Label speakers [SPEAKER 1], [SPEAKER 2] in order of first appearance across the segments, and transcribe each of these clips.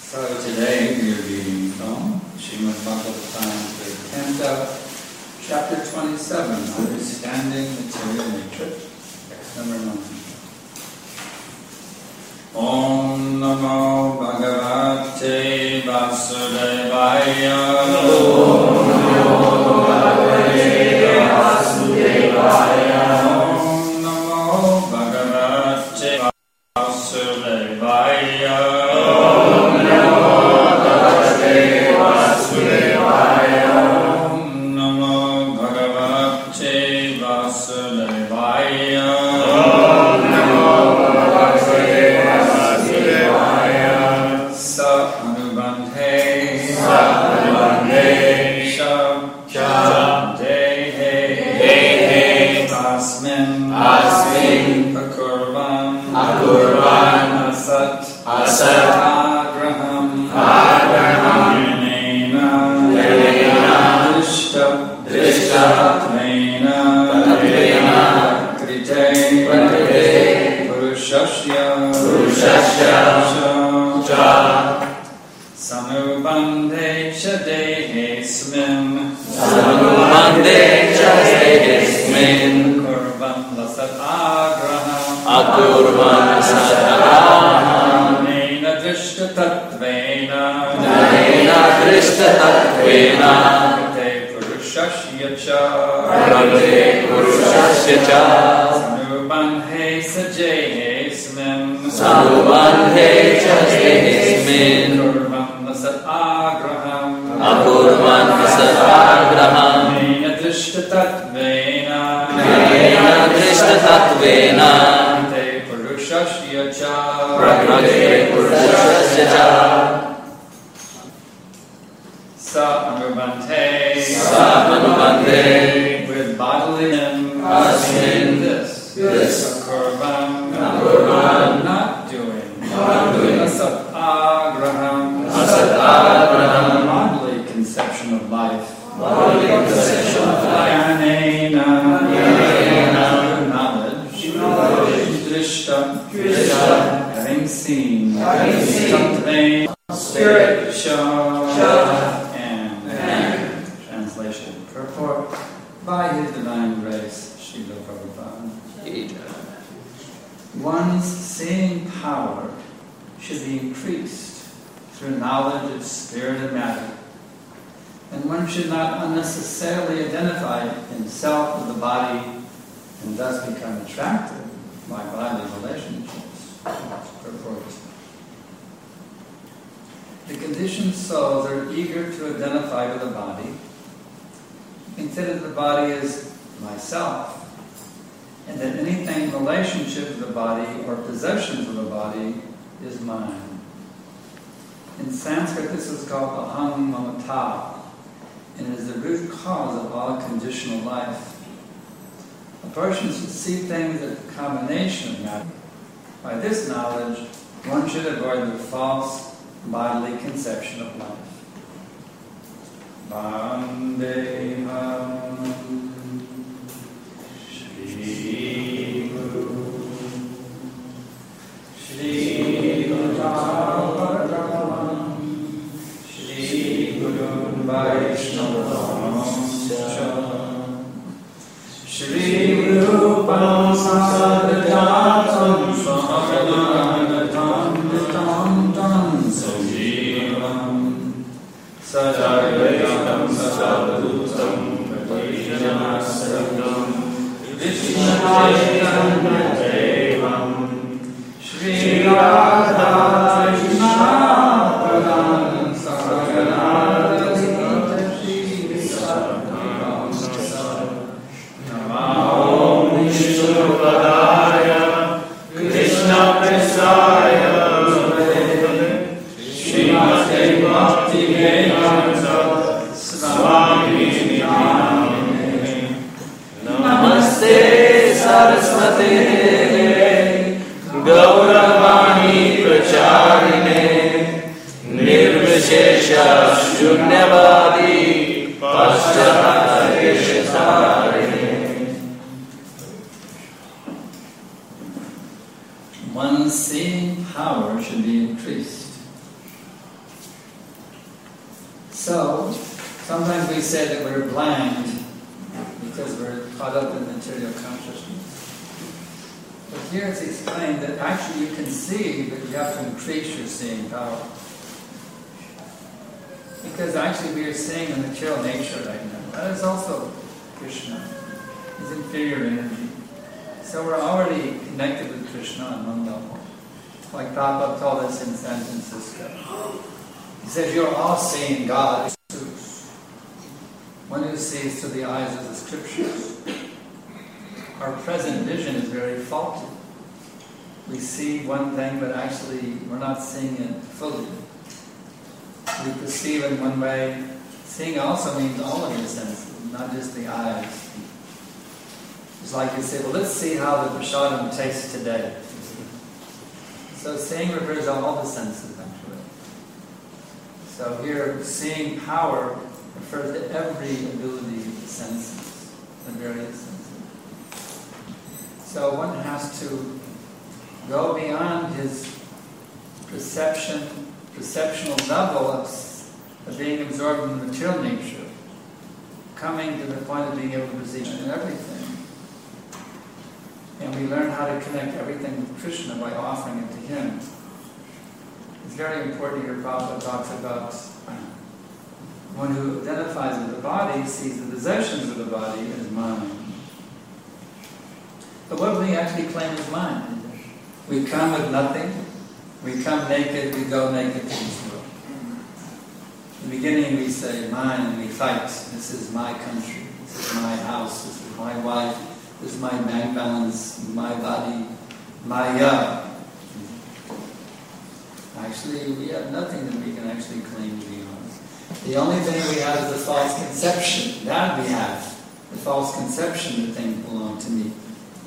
[SPEAKER 1] So today we are reading from Srimad Bhagavatam, Canto, Chapter 27, Understanding Material Nature, text number 9. Om Namo Bhagavate Vasudevaya. Om Namo Bhagavate Vasudevaya. Om Namo Bhagavate Vasudevaya. With bodily limb, this not doing, asat agraham, bodily conception of life, knowledge, drishta, having seen, spirit, and translation. Purport. By His divine grace, Srila Prabhupada, one's seeing power should be increased through knowledge of spirit and matter, and one should not unnecessarily identify himself with the body and thus become attracted by bodily relationships. Purport. The conditioned souls are eager to identify with the body, consider the body as myself, and that anything in relationship to the body or possessions of the body is mine. In Sanskrit, this is called aham mamata, and it is the root cause of all conditional life. A person should see things as a combination of matter. By this knowledge, one should avoid the false bodily conception of life. Vandeham Shri Guru Shri Bhagavan Shri Guru Vaishnavam Shri Rupam Sadhyatam Sadhanatam Sajivam Sadhayam Sadhutam Patijanasam Vishnayam Devam Shri Radha Krishnapadam Saganadam Shri Sadham Namo Vishnupadaya Krishna Prasaya Srimate Bhakti Vedanta Swami Namine Namaste Saraswate Gauravani Pracharine Nirvishesha Shunyavadi Paschatadeshatarine. One's seeing power should be increased So, sometimes we say that we're blind because we're caught up in material consciousness. But here it's explained that actually you can see, but you have to increase your seeing power. Because actually we are seeing the material nature right now. That is also Krishna. His inferior energy. So we're already connected with Krishna on one level. Like Prabhupada told us in San Francisco. He says, you're all seeing God. One who sees through the eyes of the scriptures. Our present vision is very faulty. We see one thing, but actually we're not seeing it fully. We perceive in one way. Seeing also means all of your senses, not just the eyes. It's like you say, well, let's see how the prasadam tastes today. So seeing refers to all the senses, actually. So here, seeing power refers to every ability of the senses, the various senses. So one has to go beyond his perceptual level of being absorbed in the material nature, coming to the point of being able to perceive everything. And we learn how to connect everything with Krishna by offering it to him. It's very important here. Prabhupada talks about one who identifies with the body sees the possessions of the body as mine. But what do we actually claim as mine? We come with nothing. We come naked, we go naked to this world. In the beginning we say, mine, and we fight. This is my country, this is my house, this is my wife, this is my bank balance, my body, my Actually, we have nothing that we can actually claim to be ours. The only thing we have is the false conception. That we have. The false conception that things belong to me.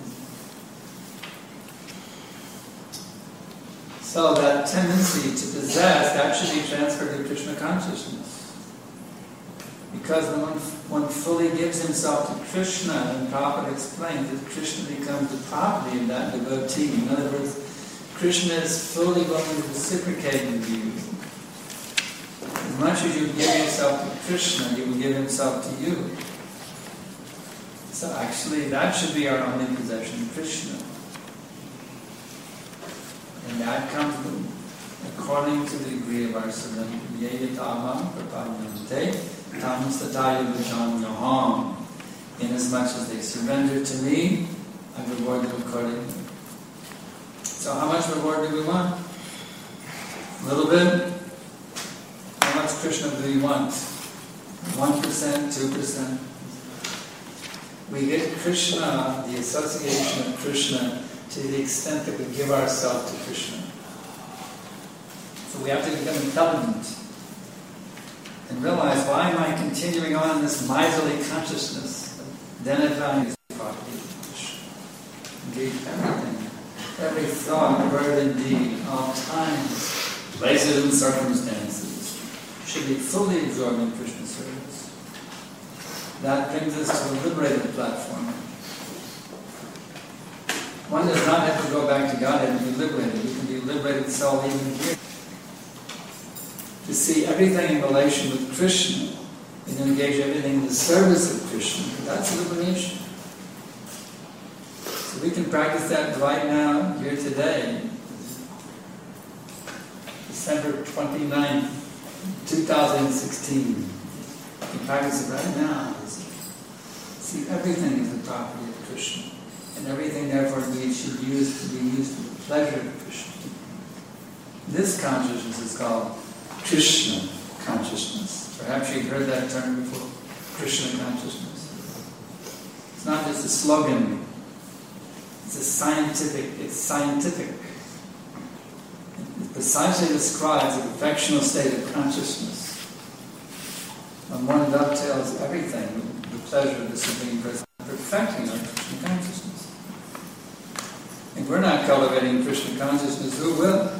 [SPEAKER 1] So that tendency to possess, that should be transferred to Krishna consciousness. Because when one fully gives himself to Krishna, and Prabhupada explains that Krishna becomes the property of that devotee. In other words, Krishna is fully willing to reciprocate with you. As much as you give yourself to Krishna, he will give himself to you. So actually, that should be our only possession, Krishna. And that comes according to the degree of our surrender. Yeyatamam prapadyante tamasataya vijanyaham. Inasmuch as they surrender to me, I reward them accordingly. So how much reward do we want? A little bit? How much Krishna do we want? 1%, 2%? We get Krishna, the association of Krishna, to the extent that we give ourselves to Krishna. So we have to become intelligent and realize, why am I continuing on in this miserly consciousness, identifying as property of Krishna? Indeed, everything, every thought, word, and deed, all times, places, and circumstances should be fully absorbed in Krishna's service. That brings us to a liberated platform. One does not have to go back to Godhead and be liberated. You can be liberated soul even here. To see everything in relation with Krishna and engage everything in the service of Krishna, that's liberation. So we can practice that right now, here today. December 29th, 2016. You can practice it right now. See, everything is the property of Krishna. And everything, therefore, we should use to be used for the pleasure of Krishna. This consciousness is called Krishna consciousness. Perhaps you've heard that term before, Krishna consciousness. It's not just a slogan. It's scientific. It precisely describes the perfectional state of consciousness. When one dovetails everything with the pleasure of the Supreme Personality, perfecting our Krishna consciousness. If we're not cultivating Krishna consciousness, who will?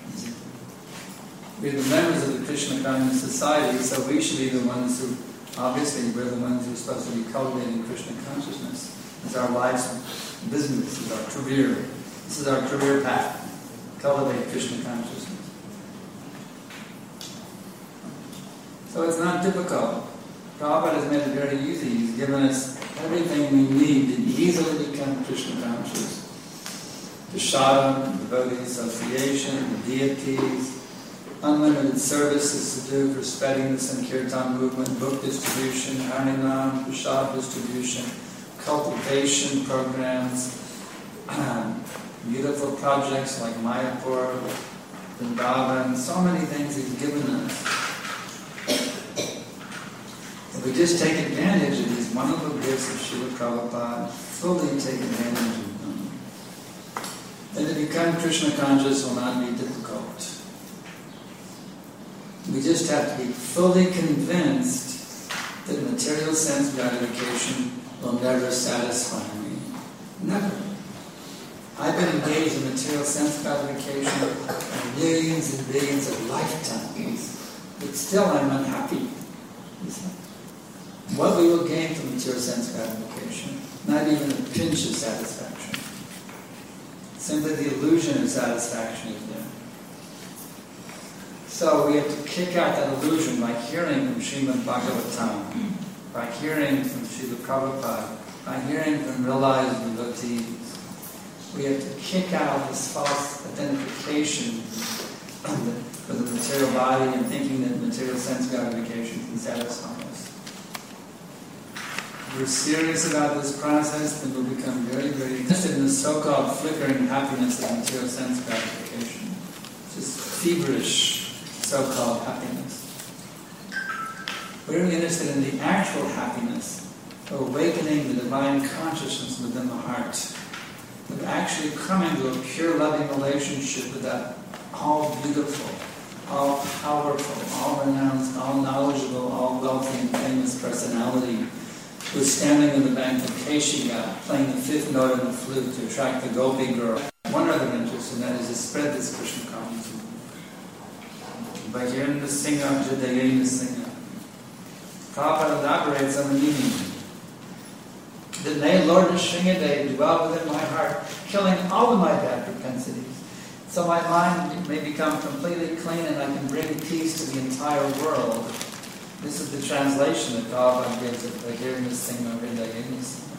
[SPEAKER 1] We're the members of the Krishna Conscious Society, so we should be the ones who, obviously, we're the ones who are supposed to be cultivating Krishna consciousness. It's our life's business, it's our career. This is our career path. Cultivate Krishna consciousness. So it's not difficult. Prabhupada has made it very easy. He's given us everything we need to easily become Krishna conscious. The sadhana, devotee association, the deities, unlimited services to do for spreading the Sankirtan movement, book distribution, Harinam, prasad distribution, cultivation programs, beautiful projects like Mayapur, Vrindavan, so many things He's given us. If we just take advantage of these wonderful gifts of Srila Prabhupada, fully take advantage of them, then to become Krishna conscious will not be difficult. We just have to be fully convinced that material sense gratification will never satisfy me. Never. I've been engaged in material sense gratification for millions and billions of lifetimes, but still I'm unhappy. What we will gain from material sense gratification? Not even a pinch of satisfaction. Simply the illusion of satisfaction is there. So we have to kick out that illusion by hearing from Srimad Bhagavatam, by hearing from Srila Prabhupada, by hearing from realized devotees. We have to kick out this false identification for the material body and thinking that material sense gratification can satisfy us. If we're serious about this process, then we'll become very, very interested in the so-called flickering happiness of material sense gratification. Just feverish so-called happiness. We're interested in the actual happiness of awakening the divine consciousness within the heart, of actually coming to a pure loving relationship with that all beautiful, all powerful, all renounced, all knowledgeable, all wealthy and famous personality who is standing in the bank of Keshiga playing the fifth note on the flute to attract the gopi girl. One other interest, and that is to spread this Krishna consciousness. By hearing the singer, Jadayani the singer. Prabhupada elaborates on the meaning. That may Lord Nrsingadev dwell within my heart, killing all of my bad propensities, so my mind may become completely clean and I can bring peace to the entire world. This is the translation that Prabhupada gives of by hearing the singer, Jadayani the singer.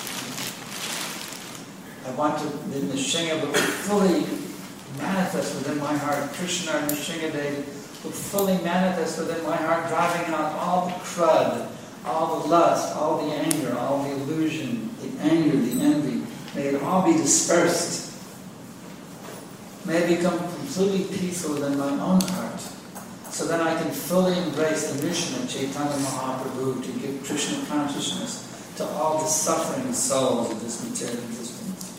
[SPEAKER 1] I want to, the Nrsinga will fully manifest within my heart. Krishna Nrsingadev will fully manifest within my heart, driving out all the crud, all the lust, all the anger, all the illusion, the anger, the envy. May it all be dispersed. May I become completely peaceful within my own heart, so that I can fully embrace the mission of Chaitanya Mahaprabhu to give Krishna consciousness to all the suffering souls of this material existence.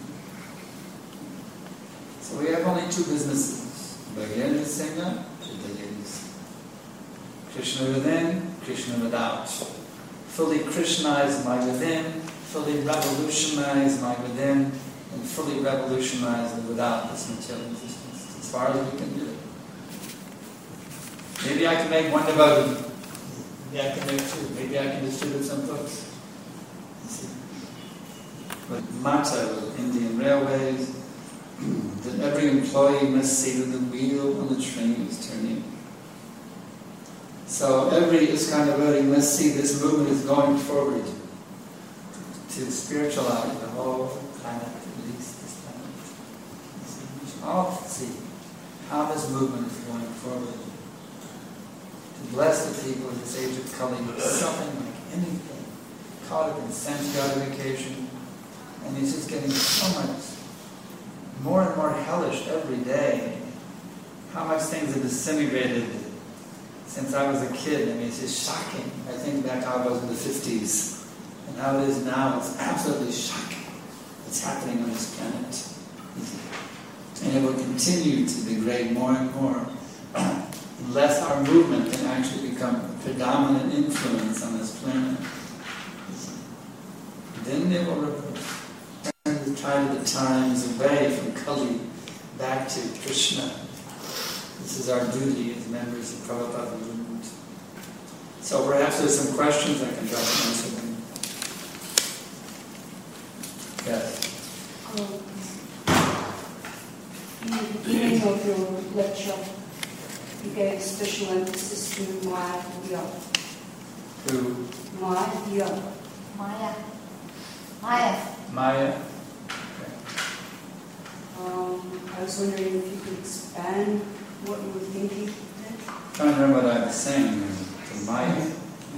[SPEAKER 1] So we have only two businesses: Bhagavad Singha, Krishna within, Krishna without. Fully Krishnaize my within, fully revolutionize my within, and fully revolutionize the without this material existence, as far as we can do it. Maybe I can make one devotee. Maybe I can make two. Maybe I can distribute some books. But motto of Indian Railways, that every employee must see that the wheel on the train is turning. So every ISKCON devotee must see this movement is going forward to spiritualize the whole planet, at least this planet. We should all see how this movement is going forward. To bless the people in this age of Kali with something like anything, caught up in sense gratification, and it's just getting so much more and more hellish every day. How much things have disintegrated since I was a kid. I mean, it's just shocking. I think back how it was in the 50s, and how it is now. It's absolutely shocking what's happening on this planet. And it will continue to degrade more and more, unless our movement can actually become a predominant influence on this planet. Then it will turn the tide of the times away from Kali back to Krishna. This is our duty as members of Prabhupada movement. So perhaps there's some questions I can try to answer them. Yes?
[SPEAKER 2] In the beginning of your lecture, he gave special emphasis to Maya Yoga.
[SPEAKER 1] To
[SPEAKER 2] Maya Yoga.
[SPEAKER 3] Maya. Maya.
[SPEAKER 1] Maya.
[SPEAKER 2] I was wondering if you could expand what you were thinking.
[SPEAKER 1] I'm trying to remember what I was saying to Maya.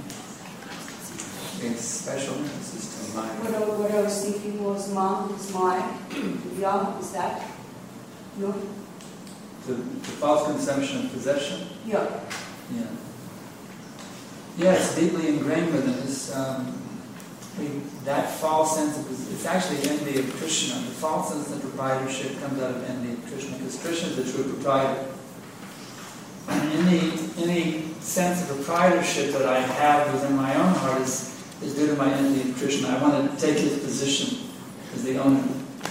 [SPEAKER 1] Gave special emphasis to Maya.
[SPEAKER 2] What I was thinking was Ma is Maya. Ya is that? No?
[SPEAKER 1] The false conception of possession?
[SPEAKER 2] Yeah.
[SPEAKER 1] Yeah. Yeah, it's deeply ingrained within us. That false sense of it's actually envy of Krishna. The false sense of proprietorship comes out of envy of Krishna, because Krishna is the true proprietor. And any sense of proprietorship that I have within my own heart is due to my envy of Krishna. I want to take his position as the owner.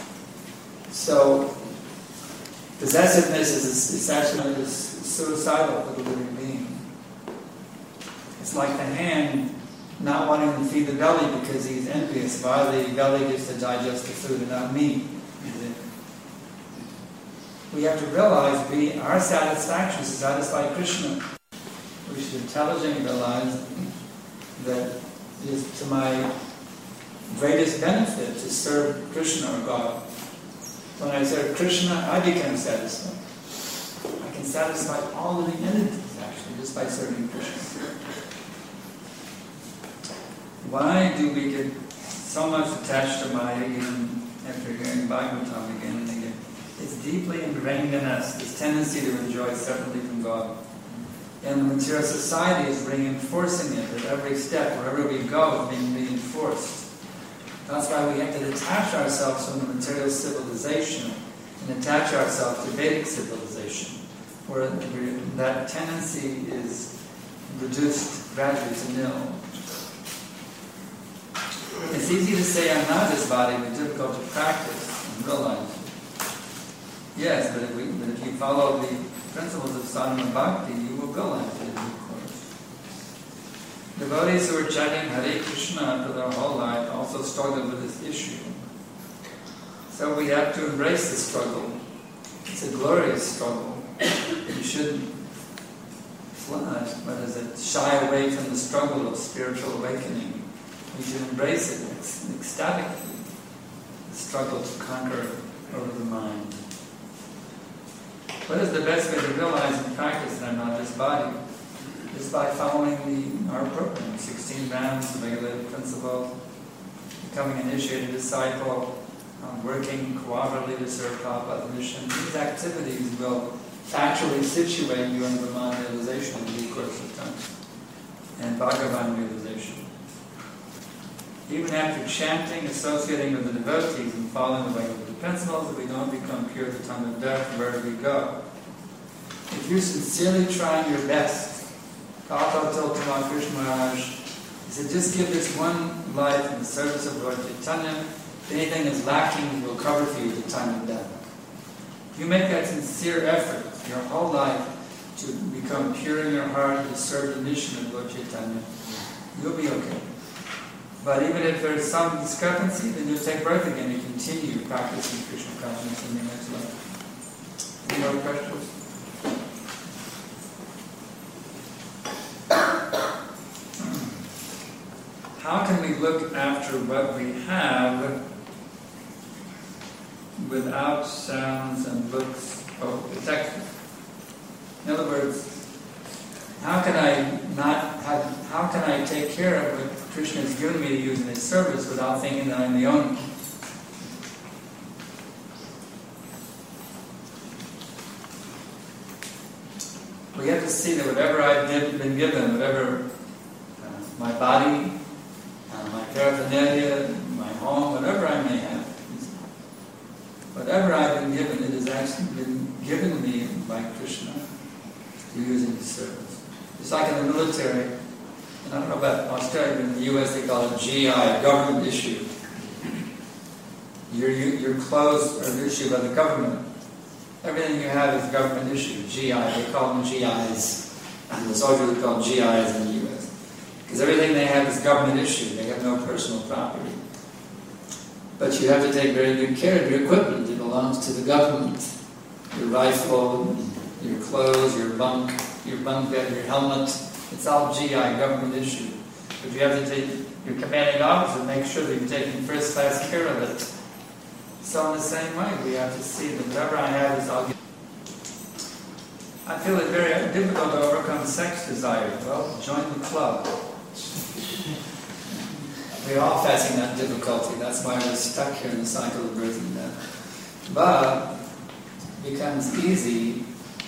[SPEAKER 1] So possessiveness is actually suicidal for the living being. It's like the hand not wanting to feed the belly because he's envious. Why the belly gets to digest the food and not me. We have to realize our satisfaction is to satisfy Krishna. We should intelligently realize that it is to my greatest benefit to serve Krishna or God. When I serve Krishna, I become satisfied. I can satisfy all living entities actually just by serving Krishna. Why do we get so much attached to Maya even after hearing Bhagavatam again and again? It's deeply ingrained in us, this tendency to enjoy separately from God. And the material society is reinforcing it at every step. Wherever we go, it's being reinforced. That's why we have to detach ourselves from the material civilization and attach ourselves to Vedic civilization, where that tendency is reduced gradually to nil. It's easy to say I'm not this body, but difficult to practice and realize. Yes, but if you follow the principles of sadhana bhakti, you will realize it in due course. Devotees who are chanting Hare Krishna for their whole life also struggle with this issue. So we have to embrace the struggle. It's a glorious struggle. You shouldn't shy away from the struggle of spiritual awakening. We should embrace it ecstatically, the struggle to conquer over the mind. What is the best way to realize in practice that I'm not this body? Is by following our program, 16 rounds, the regulated principle, becoming an initiated disciple, working cooperatively to serve Prabhupada's mission. These activities will factually situate you in Brahman realization in due course of time, and Bhagavan realization. Even after chanting, associating with the devotees, and following the regulated principles, if we don't become pure at the time of death, where do we go? If you're sincerely trying your best, Prabhupada told Tamal Krishna Maharaj, he said, just give this one life in the service of Lord Chaitanya. If anything is lacking, he will cover for you at the time of death. If you make that sincere effort your whole life to become pure in your heart, to serve the mission of Lord Chaitanya, you'll be okay. But even if there's some discrepancy, then you'll take birth again and continue practicing Krishna consciousness in your next life. Any more questions? How can we look after what we have without sounds and looks of protection? In other words, how can I take care of what Krishna has given me to use in his service without thinking that I'm the owner? We have to see that whatever I've been given, whatever my body, my paraphernalia, my home, whatever I may have, whatever I've been given, it has actually been given me by Krishna to use in his service. It's like in the military, and I don't know about Australia, but in the US they call it GI, government issue. Your clothes are issued by the government. Everything you have is government issued, GI. They call them GIs. And the soldiers are called GIs in the US. Because everything they have is government issued. They have no personal property. But you have to take very good care of your equipment. It belongs to the government. Your rifle, your clothes, your bunk bed, your helmet. It's all GI, government issue. But you have to take your commanding officer, make sure that you're taking first class care of it. So in the same way, we have to see that whatever I have is all. I feel it very difficult to overcome sex desire. Well, join the club. We're all facing that difficulty. That's why we're stuck here in the cycle of birth and death. But it becomes easy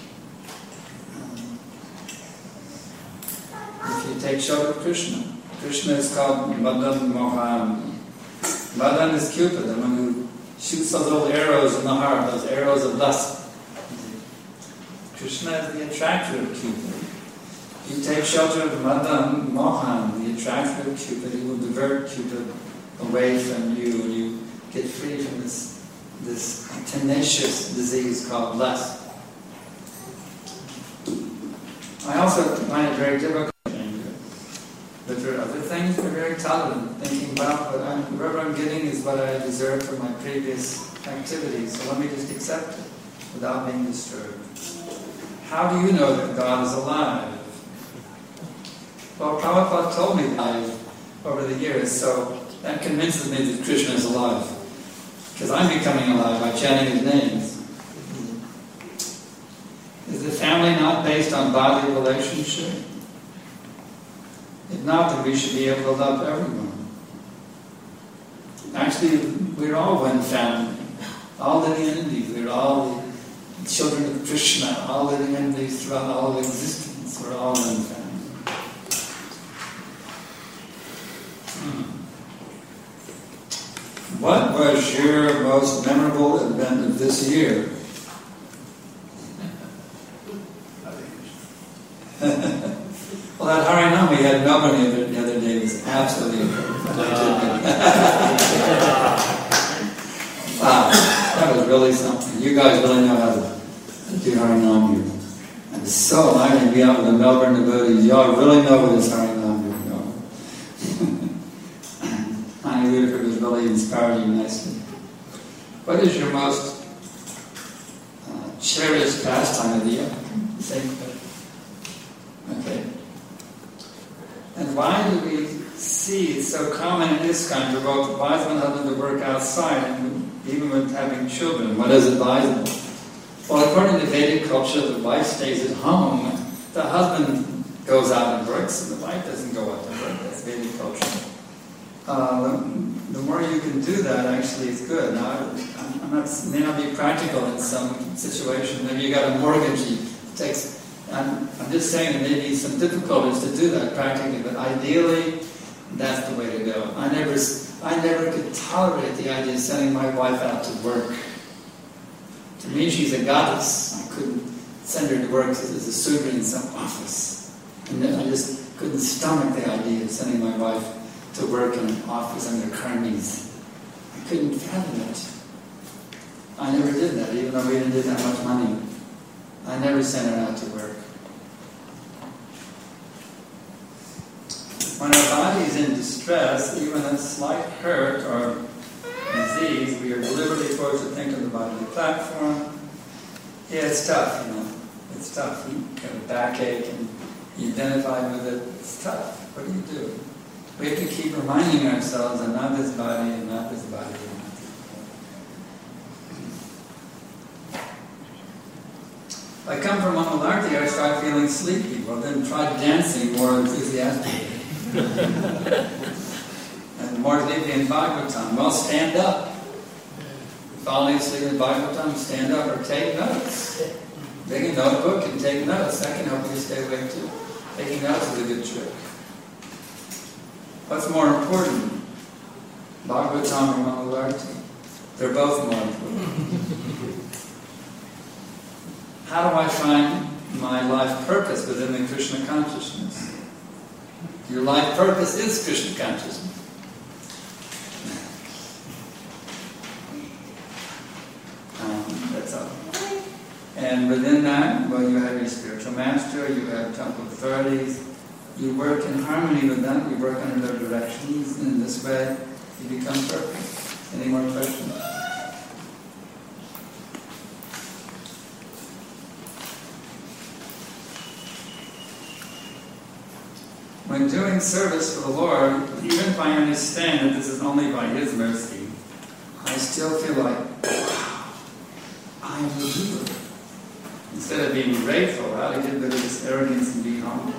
[SPEAKER 1] if you take shelter of Krishna. Krishna is called Madan Mohan. Madan is Cupid, the one who shoots those little arrows in the heart, those arrows of lust. Krishna is the attractor of Cupid. You take shelter of Madan Mohan, the attractor of Cupid, he will divert Cupid away from you, and you get free from this tenacious disease called lust. I also find it very difficult. But there are other things that are very tolerant, thinking, well, whatever I'm getting is what I deserve for my previous activities, so let me just accept it without being disturbed. How do you know that God is alive? Well, Prabhupada told me that over the years, so that convinces me that Krishna is alive. Because I'm becoming alive by chanting his names. Is the family not based on bodily relationship? If not, then we should be able to love everyone. Actually, we're all one family. All living entities. We're all the children of Krishna. All living entities throughout all of existence. We're all one family. What was your most memorable event of this year? Well, that Harinam we had in Melbourne the other day was absolutely wow, that was really something. You guys really know how to do Harinam here. I was so honored to be out with the Melbourne devotees. Y'all really know what this Harinam here. Honey Whitaker was really inspired you nicely. What is your most cherished pastime of the year? Same question. Okay. And why do we see it's so common in ISKCON for both wives and husband to work outside, and even with having children? What is advisable? Well, according to Vedic culture, the wife stays at home. The husband goes out and works, and the wife doesn't go out to work. That's Vedic culture. The more you can do that, actually, is good. Now, may not be practical in some situations. Maybe you got a mortgage. It takes. I'm just saying there may be some difficulties to do that practically, but ideally, that's the way to go. I never could tolerate the idea of sending my wife out to work. To me, she's a goddess. I couldn't send her to work as a Sudra in some office. And then I just couldn't stomach the idea of sending my wife to work in an office under karmis. I couldn't fathom it. I never did that, even though we didn't get that much money. I never sent her out to work. When our body is in distress, even a slight hurt or disease, we are deliberately forced to think of the bodily platform. Yeah, it's tough, It's tough. You get a backache and you identify with it. It's tough. What do you do? We have to keep reminding ourselves, I'm not this body, I'm not this body, I'm not this body. If I come from Mangalarti, I start feeling sleepy. Well, then try dancing more enthusiastically. And more deeply in Bhagavatam. Well, stand up. Falling asleep in Bhagavatam, stand up or take notes. Take a notebook and take notes. That can help you stay awake too. Taking notes is a good trick. What's more important? Bhagavatam or Mangalarti? They're both more important. How do I find my life purpose within the Krishna consciousness? Your life purpose is Krishna consciousness. That's all. And within that, well, you have your spiritual master, you have temple authorities, you work in harmony with them, you work under their directions, and in this way, you become perfect. Any more questions? when doing service for the Lord, even if I understand that this is only by His mercy, I still feel like, wow, I am the doer. Instead of being grateful, well, I get rid of this arrogance and be humble.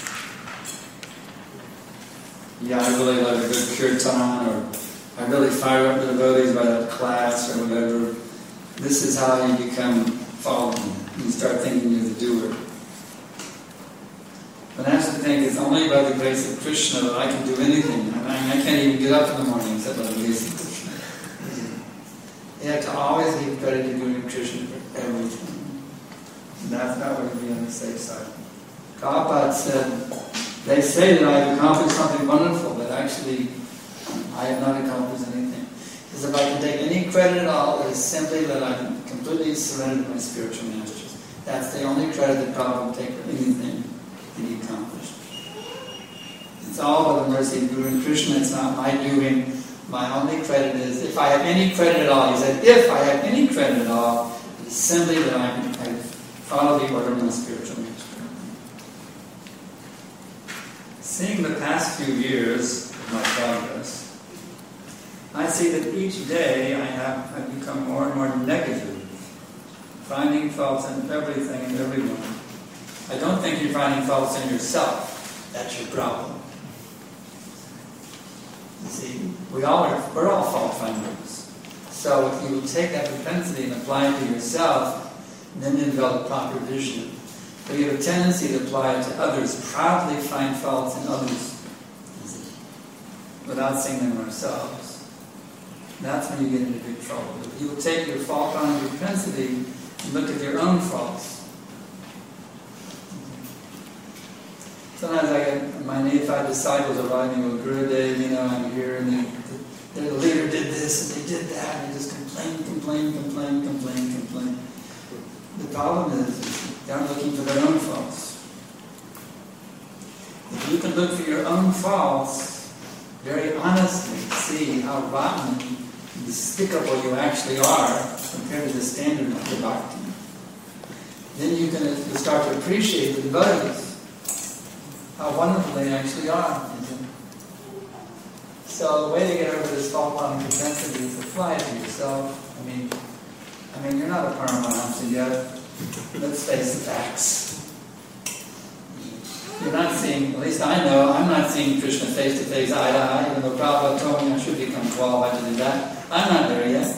[SPEAKER 1] Yeah, I really love a good kirtan, or I really fire up the devotees by that class or whatever. This is how you become fallen. You start thinking you're the doer. But I have to think it's only by the grace of Krishna that I can do anything. I can't even get up in the morning except by the grace of Krishna. You have to always give credit to Guru Krishna for everything. And that's not going to be on the safe side. Prabhupada said, they say that I've accomplished something wonderful, but actually I have not accomplished anything. Because if I can take any credit at all, it is simply that I'm completely surrendered to my spiritual masters. That's the only credit that Prabhupada will take for anything that he accomplished. It's all by the mercy of Guru and Krishna. It's not my doing. My only credit is, if I have any credit at all, he said, if I have any credit at all, it is simply that I follow the order of my spiritual master. Seeing the past few years of my progress, I see that each day I've become more and more negative, finding faults in everything and everyone. I don't think you're finding faults in yourself. That's your problem. You see, we're all fault finders. So if you take that propensity and apply it to yourself, then you develop proper vision. But you have a tendency to apply it to others, proudly find faults in others, without seeing them ourselves. That's when you get into big trouble. If you will take your fault-finding propensity and look at your own faults. Sometimes I get my neophyte disciples arrive me with Gurudev, I'm here, and the leader did this and they did that, and they just complain. The problem is they're looking for their own faults. If you can look for your own faults, very honestly see how rotten and despicable you actually are compared to the standard of the bhakti, then you'll start to appreciate the devotees, how wonderful they actually are. So the way to get over this fault-finding propensity is to apply it to yourself. I mean, you're not a Paramahamsa yet. Let's face the facts. You're not seeing, at least I know, I'm not seeing Krishna face to face, eye to eye, even though Prabhupada told me I should become qualified to do that. I'm not there yet.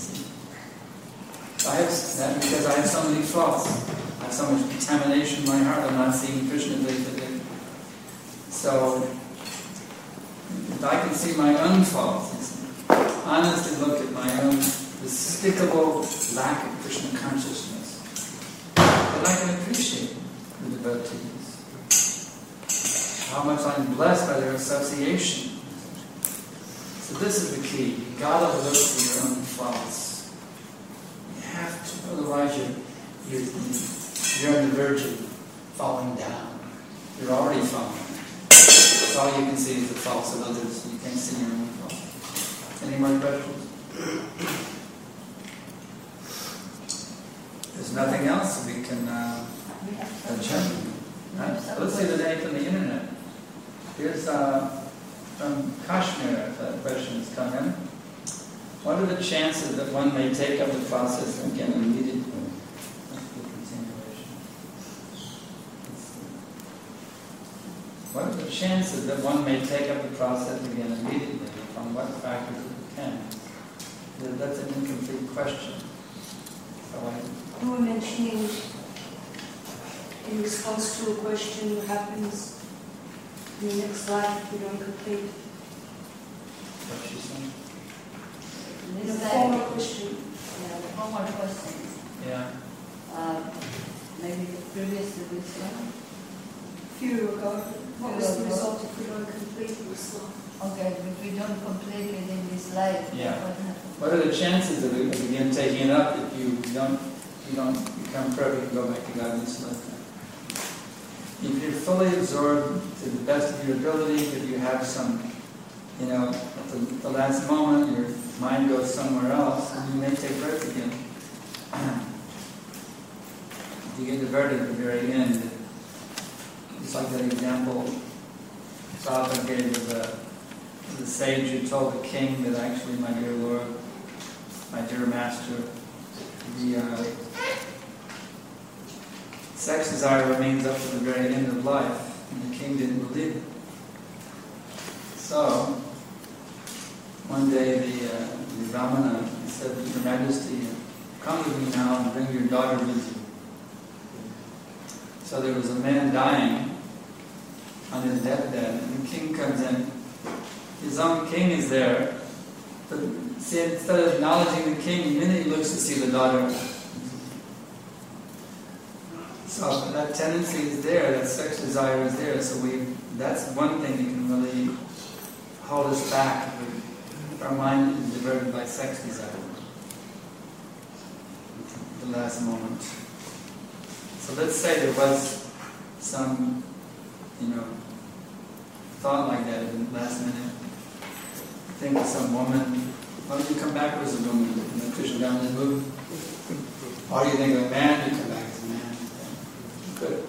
[SPEAKER 1] I have that because I have so many flaws. I have so much contamination in my heart. I'm not seeing Krishna face to face. So, if I can see my own faults, honestly look at my own despicable lack of Krishna consciousness, then I can appreciate the devotees. How much I'm blessed by their association. So this is the key. You've got to look for your own faults. You have to, otherwise you're on the verge of falling down. You're already falling. So all you can see is the faults of others. You can't see your own faults. Any more questions? There's nothing else we can check. Let's say the name from the internet. Here's from Kashmir, that question has come in. What are the chances that one may take up the process again immediately? That's the continuation. What are the chances that one may take up the process again immediately? From what factors it depends? That's an incomplete question.
[SPEAKER 2] You were mentioning in response to a question what happens in the next life if you don't complete.
[SPEAKER 1] What she's saying?
[SPEAKER 2] In a former question.
[SPEAKER 3] Yeah, the former questions.
[SPEAKER 1] Yeah.
[SPEAKER 3] Maybe previous to this one.
[SPEAKER 2] Few ago. What was the result if we don't complete this life?
[SPEAKER 3] Okay, if we don't complete it in this life,
[SPEAKER 1] Yeah.
[SPEAKER 3] what happens?
[SPEAKER 1] What are the chances of again taking it up if you don't become perfect and go back to God in this lifetime? If you're fully absorbed to the best of your ability, if you have some, at the last moment your mind goes somewhere else, and you may take birth again. If you get diverted at the very end, it's like that example Prabhupada gave was a sage who told the king that actually, my dear Lord, my dear Master, the sex desire remains up to the very end of life, and the king didn't believe it. So, one day the Brahmana said, Your Majesty, come with me now and bring your daughter with you. So there was a man dying on his deathbed, and the king comes in. His own king is there, but see, instead of acknowledging the king, immediately he looks to see the daughter. So that tendency is there, that sex desire is there, so that's one thing that can really hold us back if our mind is diverted by sex desire. The last moment. So let's say there was some, thought like that in the last minute. Think of some woman. Why don't you come back as a woman? Krishna down the move. Or you think of a man, you come back as a man. Good.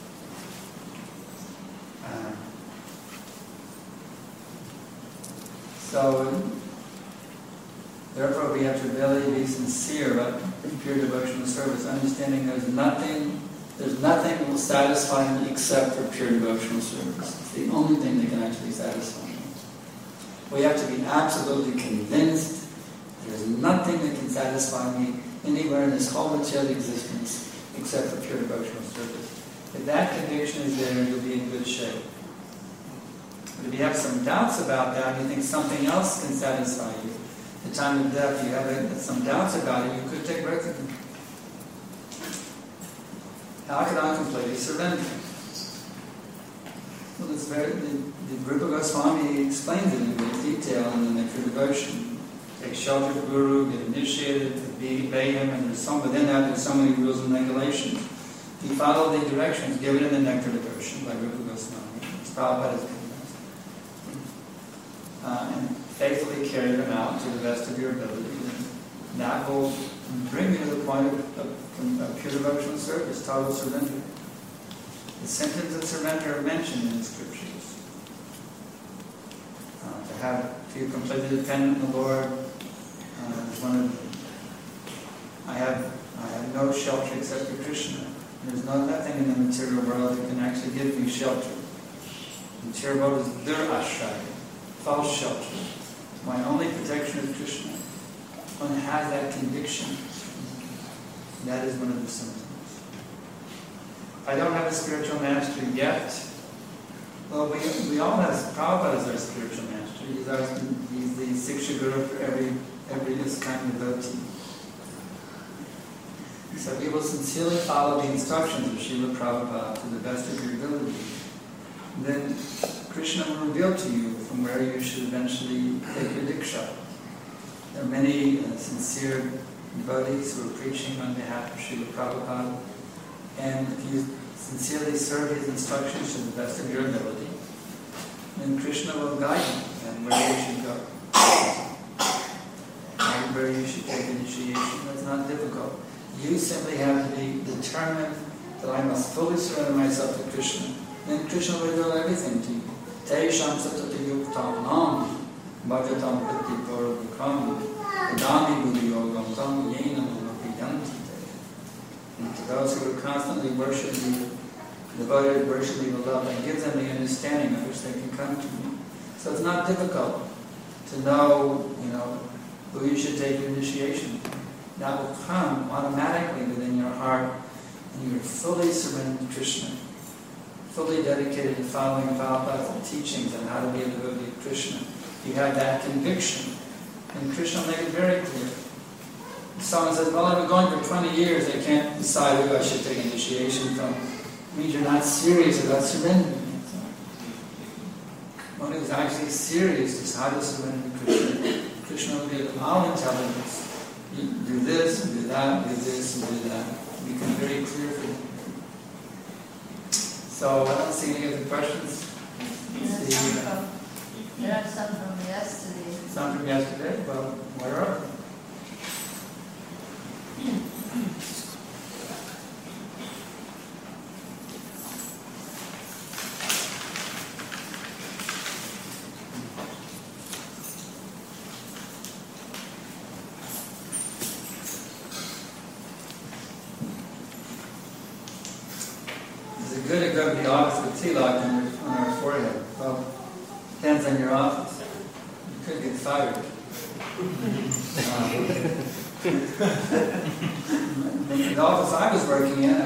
[SPEAKER 1] So, therefore we have to really be sincere about pure devotional service, understanding there's nothing that will satisfy me except for pure devotional service. It's the only thing that can actually satisfy me. We have to be absolutely convinced there's nothing that can satisfy me anywhere in this whole material existence except for pure devotional service. If that conviction is there, you'll be in good shape. But if you have some doubts about that, and you think something else can satisfy you, at the time of death, you have some doubts about it, you could take birth again. How can I completely surrender? Well, the Rupa Goswami explains it in great detail in the Nectar Devotion. Take shelter of the Guru, get initiated, obey him, and within that there's so many rules and regulations. You follow the directions given in the Nectar Devotion by Rupa Goswami. It's Prabhupada has given us. And faithfully carry them out to the best of your ability. And that will bring you to the point of pure devotional service, total surrender. The symptoms of surrender are mentioned in the scriptures. To feel completely dependent on the Lord is one of them. I have no shelter except for Krishna. There's nothing in the material world that can actually give me shelter. The material world is dur ashraya, false shelter. My only protection is Krishna. One has that conviction. That is one of the symptoms. I don't have a spiritual master yet. Well, we all have Prabhupada as our spiritual master. He's the Siksha Guru for every this kind of devotee. So we will sincerely follow the instructions of Srila Prabhupada to the best of your ability. Then Krishna will reveal to you from where you should eventually take your diksha. There are many sincere devotees who are preaching on behalf of Srila Prabhupada, and if you sincerely serve his instructions to the best of your ability, then Krishna will guide you and where you should go, and where you should take initiation. That's not difficult. You simply have to be determined that I must fully surrender myself to Krishna. Then Krishna will reveal everything to you. Teisham satati yuktam nam bhagatam piti parabhakam adami buddhi yogam tam yena manapiyanti. And to those who are constantly worshiping devoted, worshiping the love, and give them the understanding of which they can come to me. So it's not difficult to know, who you should take your initiation. That will come automatically within your heart, and you're fully surrendered to Krishna, fully dedicated to following Prabhupada's teachings on how to be a devotee of Krishna. You have that conviction, and Krishna will make it very clear. If someone says, well, I've been going for 20 years, I can't decide who I should take initiation from. It means you're not serious about surrendering. One who's actually serious is how to surrender to Krishna. Krishna will give all intelligence. You do this, and do that, do this, and do that. It becomes very clear for you. So I don't see any other questions.
[SPEAKER 3] There are some from yesterday.
[SPEAKER 1] Some from yesterday? Well, where are they? good to go to the office with tilak on our forehead? Well, depends on your office. You could get fired. The office I was working in,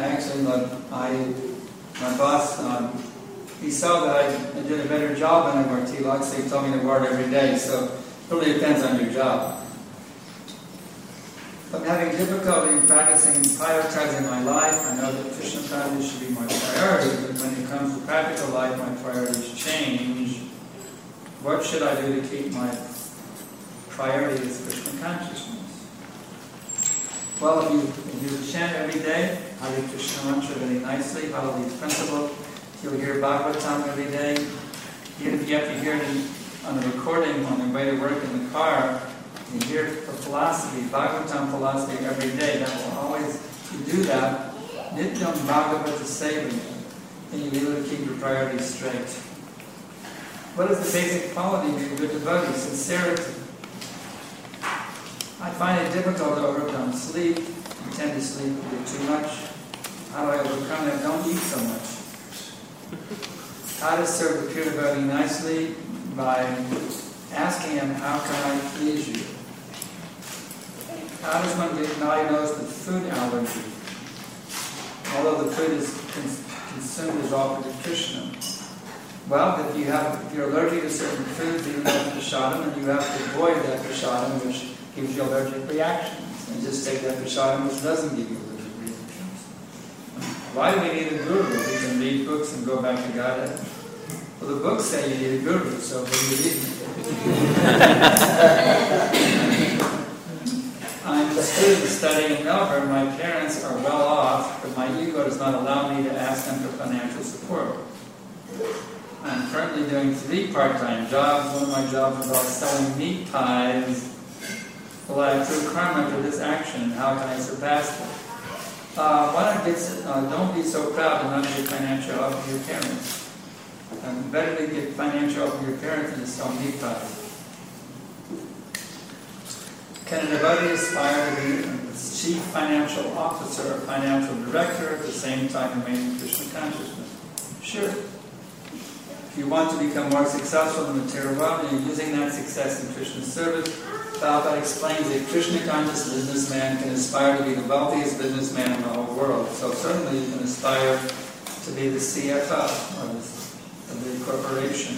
[SPEAKER 1] my boss, he saw that I did a better job when I wore tilak, so he told me to wear it every day. So it really depends on your job. I'm having difficulty practicing, prioritizing my life. I know that Krishna consciousness should be my priority, but when it comes to practical life, my priorities change. What should I do to keep my priority as Krishna consciousness? Well, if you chant every day, Hare Krishna mantra very nicely, follow these principles, you'll hear Bhagavatam every day. Even if you have to hear it on a recording on the way to work in the car, you hear the philosophy, Bhagavatam philosophy every day. That will always, if you do that, Nityam Bhagavata Sevaya, then you'll be able to keep your priorities straight. What is the basic quality of a good devotee? Sincerity. I find it difficult to overcome sleep. I tend to sleep a bit too much. How do I overcome that? Don't eat so much. How to serve the pure devotee nicely? By asking him, how can I please you? How does one get diagnosed with food allergy? Although the food is consumed as offered to Krishna. Well, if you're allergic to certain foods, you have prasadam, and you have to avoid that prasadam which gives you allergic reactions. And just take that prasadam which doesn't give you allergic reactions. Why do we need a guru? We can read books and go back to Godhead. Well, the books say you need a guru, so what do you need? I'm a student studying in Melbourne. My parents are well off, but my ego does not allow me to ask them for financial support. I'm currently doing 3 part-time jobs. One of my jobs involves selling meat pies. Will I accrue karma for this action? How can I surpass it? Don't be so proud to not get financial help from your parents. Better to get financial help from your parents than to sell meat pies. Can a devotee aspire to be a chief financial officer or financial director at the same time remaining Krishna consciousness? Sure. If you want to become more successful in the material world and you're using that success in Krishna's service, Prabhupada explains that Krishna conscious businessman can aspire to be the wealthiest businessman in the whole world. So certainly you can aspire to be the CFO of the corporation.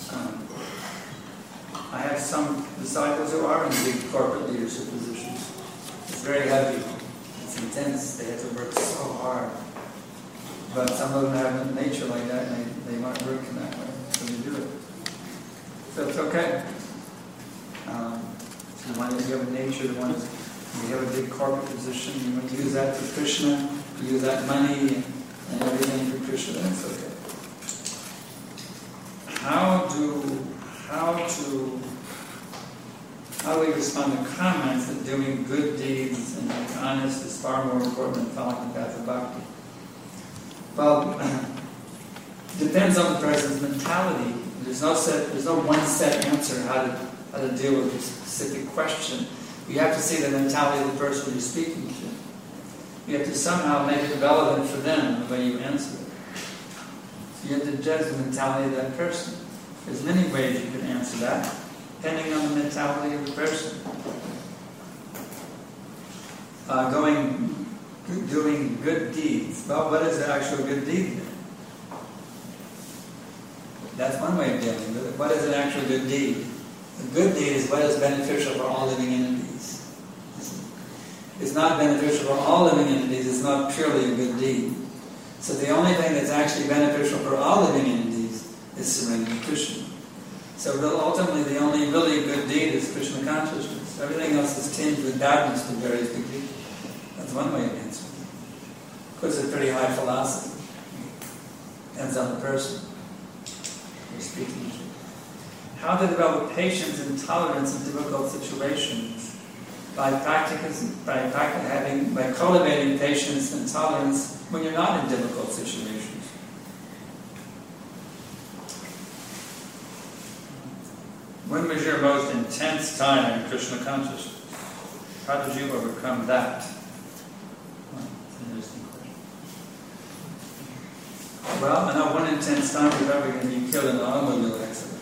[SPEAKER 1] I have some disciples who are in big corporate leadership positions. It's very heavy. It's intense. They have to work so hard. But some of them have a nature like that, and they might work in that way. So they do it. So it's okay. So the one that you have a nature, the one that you have a big corporate position, you want to use that for Krishna, you use that money and everything for Krishna, that's okay. How do we respond to comments that doing good deeds and being honest is far more important than following the path of bhakti? Well, depends on the person's mentality. There's no one set answer how to deal with a specific question. You have to see the mentality of the person you're speaking to. You have to somehow make it relevant for them the way you answer it. So you have to judge the mentality of that person. There's many ways you can answer that, depending on the mentality of the person. Doing good deeds. Well, what is the actual good deed then? That's one way of dealing with it. What is an actual good deed? A good deed is what is beneficial for all living entities. It's not beneficial for all living entities, it's not purely a good deed. So the only thing that's actually beneficial for all living entities is surrender to Krishna. So ultimately the only really good deed is Krishna consciousness. Everything else is tinged with badness to various degrees. That's one way of answering it. Of course, it's a pretty high philosophy. Depends on the person you're speaking to. How to develop patience and tolerance in difficult situations? By cultivating patience and tolerance when you're not in difficult situations. When was your most intense time in Krishna consciousness? How did you overcome that? Well, that's an interesting question. Well, I know one intense time we were going to be killed in an automobile accident.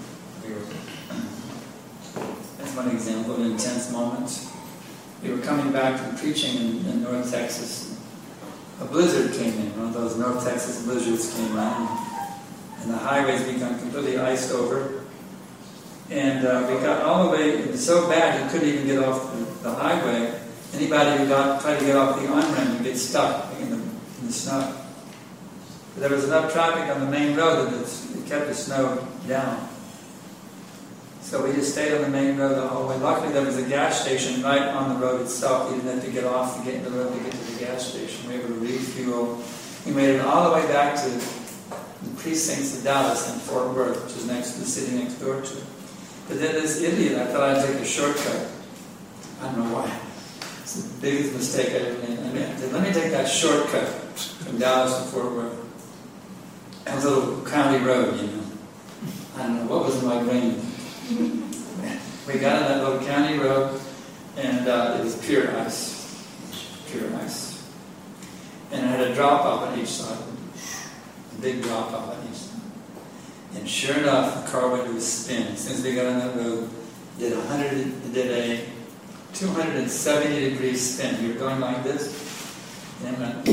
[SPEAKER 1] That's one example of an intense moment. We were coming back from preaching in North Texas. A blizzard came in, one of those North Texas blizzards came in, and the highways become completely iced over. And we got all the way, it was so bad you couldn't even get off the highway. Anybody who tried to get off the on-ramp would get stuck in the snow. But there was enough traffic on the main road that it kept the snow down. So we just stayed on the main road the whole way. Luckily there was a gas station right on the road itself. We didn't have to get off to get in the road to get to the gas station. We were able to refuel. We made it all the way back to the precincts of Dallas and Fort Worth, which is the city next door to it. But then this idiot, I thought I'd take a shortcut. I don't know why. It's the biggest mistake I ever made. I said, let me take that shortcut from Dallas to Fort Worth. It was a little county road, you know. I don't know what was in my brain. We got on that little county road, and it was pure ice. Pure ice. And it had a drop-off on each side. A big drop-off on each side. And sure enough, the car went to a spin. As soon as we got on that road, it did a 270-degree spin. We were going like this, and it went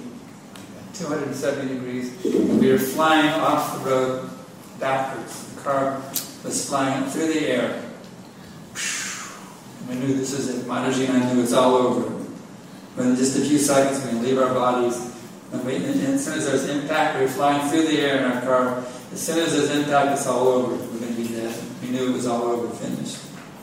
[SPEAKER 1] 270 degrees. And we were flying off the road backwards. The car was flying through the air. And we knew this is it. Mataji and I knew it's all over. Within just a few seconds, we're going to leave our bodies. And as soon as there's impact, we were flying through the air in our car. As soon as there's impact, it's all over. We're going to be dead. We knew it was all over, finished.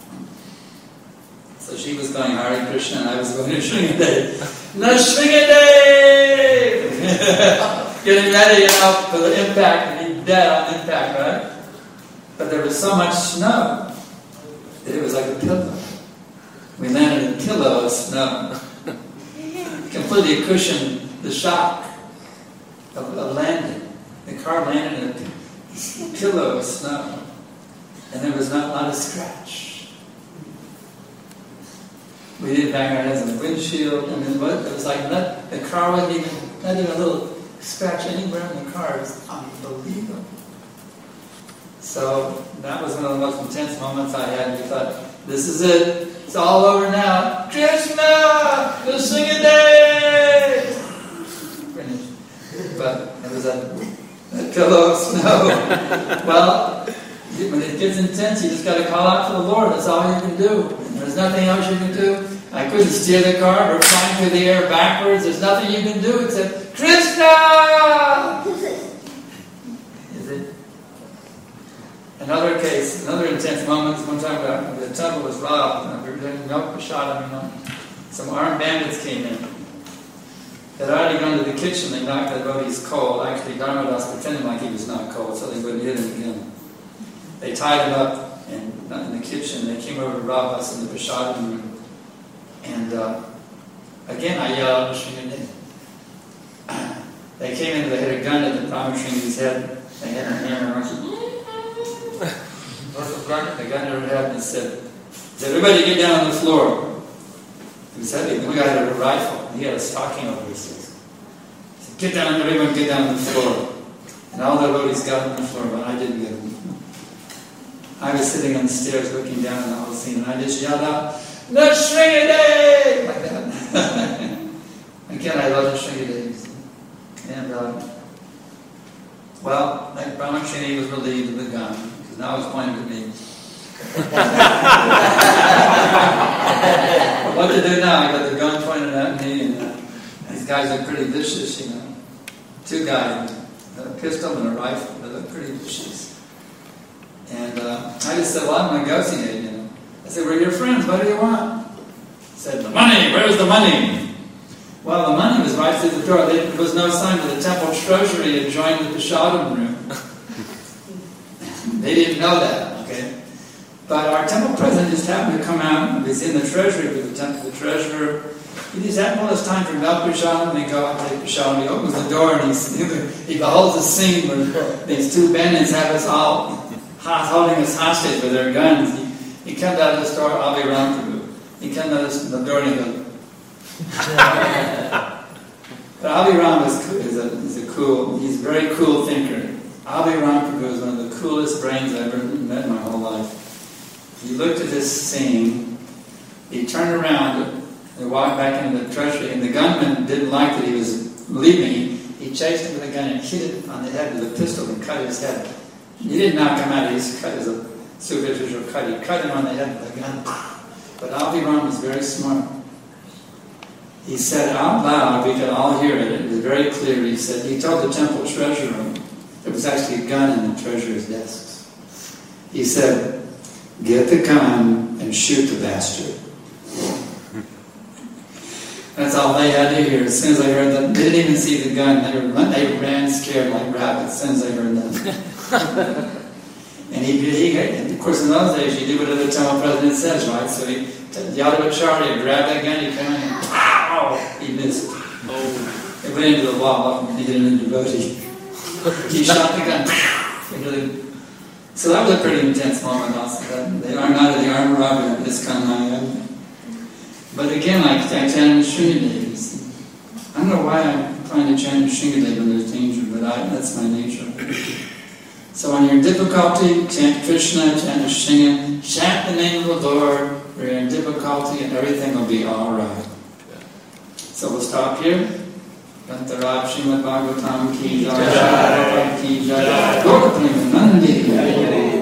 [SPEAKER 1] So she was going Hare Krishna, and I was going Shringadev. Shringadev! Getting ready, for the impact, to be dead on impact, right? But there was so much snow that it was like a pillow. We landed in a pillow of snow. Completely cushioned the shock of landing. The car landed in a pillow of snow. And there was not a lot of scratch. We did bang our heads on the windshield, and it was like the car wasn't even, not even a little scratch anywhere in the car. It was unbelievable. So that was one of the most intense moments I had. We thought, this is it. It's all over now. Krishna! We'll sing a day! But it was a pillow of snow. Well, when it gets intense, you just got to call out to the Lord. That's all you can do. There's nothing else you can do. I couldn't steer the car. We're flying through the air backwards. There's nothing you can do except, Krishna! Is it? Another case, another intense moment. One time the temple was robbed. And we were doing milk prasadam. Some armed bandits came in. They'd already gone to the kitchen. They knocked the devotees cold. Actually, Dharmadas pretended like he was not cold, so they wouldn't hit him again. They tied him up in the kitchen. They came over to rob us in the prasadam room. And again, I yelled out, Shringadev. They came in, they had a gun at the Brahmachari's head. They had a hammer. And I said, the gun at her head, and said, everybody get down on the floor. He was heavy. The guy had a rifle. He had a stocking over his face. He said, get down, everyone get down on the floor. And all the devotees got on the floor, but I didn't get them. I was sitting on the stairs looking down at the whole scene, and I just yelled out, no Shringadev! Like that. Again, I love the Shringadevs. And, well, like Brahmachari was relieved of the gun, because now it's pointed at me. What to do now? I got the gun pointed at me, and these guys are pretty vicious, you know. Two guys, a pistol and a rifle, they look pretty vicious. And I just said, well, I'm going to negotiate, you know. I said, we're your friends, what do you want? He said, the money, where's the money? Well, the money was right through the door. There was no sign that the temple treasury had joined the prasadam room. They didn't know that, okay? But our temple president just happened to come out and was in the treasury with the temple treasurer. He just had all this time for milk prasadam, and they go out and take prasadam. He opens the door and he beholds a scene where these two bandits have us all holding us hostage with their guns. He comes out of the store, I'll be around for you. He comes out of the door and he goes, But Abhiram is a cool, he's a very cool thinker. Abhiram Prabhu is one of the coolest brains I've ever met in my whole life. He looked at this scene, he turned around and walked back into the treasury, and the gunman didn't like that he was leaving. He chased him with a gun and hit him on the head with a pistol and cut his head. He didn't knock him out, he just cut as a superficial cut. He cut him on the head with a gun. But Abhiram was very smart. He said out loud, we could all hear it, it was very clear, he said, he told the temple treasurer, there was actually a gun in the treasurer's desks. He said, get the gun and shoot the bastard. That's all they had to hear. As soon as they heard that, they didn't even see the gun. They ran scared like rabbits as soon as they heard that. And of course in those days you do whatever the temple president says, right? So he Yadavacharya grabbed that gun, he came in and pow! He missed. Oh. It went into the wall and he hit an devotee. He shot the gun. So that was a pretty intense moment also. They are not in the armor of this kind of. But again, like chanting Sringadev, I don't know why I'm trying to chant Sringadev when there's danger, but that's my nature. So when you're in difficulty, chant Krishna, chant Sringa, chant the name of the Lord, when you're in difficulty and everything will be alright. So we'll stop here. Gantharaj Srimad Bhagavatam ki jai, Prabhupada ki jai, Gaura Premanandi.